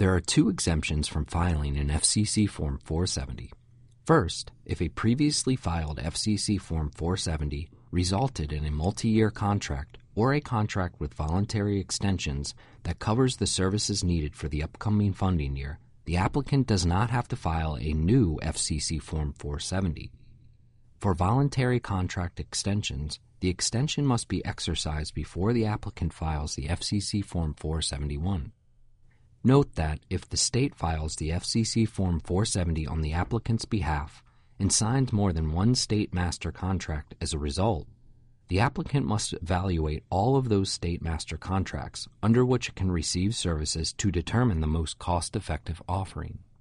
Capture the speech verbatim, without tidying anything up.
There are two exemptions from filing an F C C Form four seventy. First, if a previously filed F C C Form four seventy resulted in a multi-year contract or a contract with voluntary extensions that covers the services needed for the upcoming funding year, the applicant does not have to file a new F C C Form four seventy. For voluntary contract extensions, the extension must be exercised before the applicant files the F C C Form four seventy-one. Note that if the state files the F C C Form four seventy on the applicant's behalf and signs more than one state master contract as a result, the applicant must evaluate all of those state master contracts under which it can receive services to determine the most cost-effective offering.